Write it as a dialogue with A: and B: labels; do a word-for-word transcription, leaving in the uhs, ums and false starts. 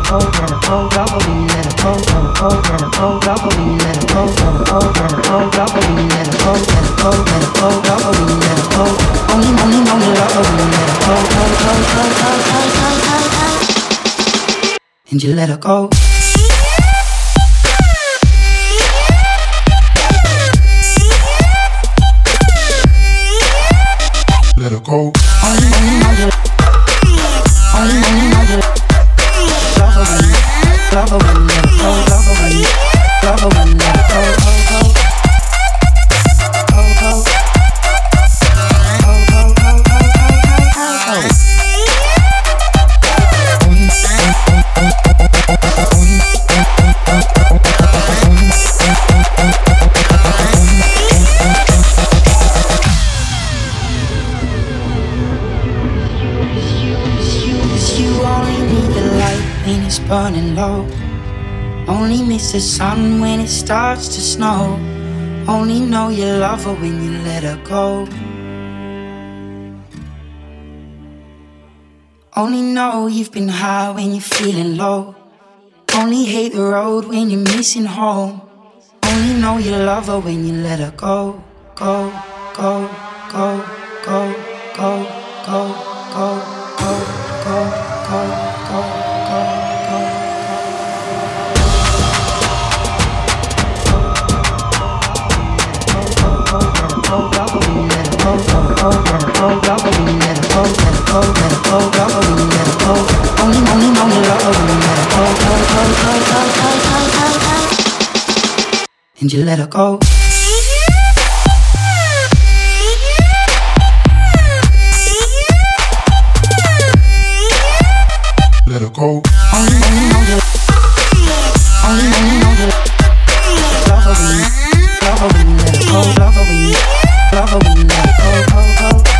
A: go, let it go, love her when you let it go, let it go, let it go, love her when you let it go, let it go, let it go, love her when you let it go, let it go, let it go, love her when you let it go. Only, only know you love her when you let it go, go, go, go, go, go, go, go, go. And you let her go.
B: Let her go.
A: Only, only know you. Only, only know you. Love her when you, love her when you let it go, love her when you, love her when you let it go, go, go, go, go, go, go, go, go, go, go. Burning low. Only miss the sun when it starts to snow. Only know you love her when you let her go. Only know you've been high when you're feeling low. Only hate the road when you're missing home. Only know you love her when you let her go. Go, go, go, go, go, go, go, go, go, go, go. Only, only know you love her when you let her go, go, go, go, go, go, go, go, go. And you let her go.
B: Let her go.
A: Only, only know you. Only, only know you. Love her when you, love her when you let her go, love her when you, love her when you let her go, go, go.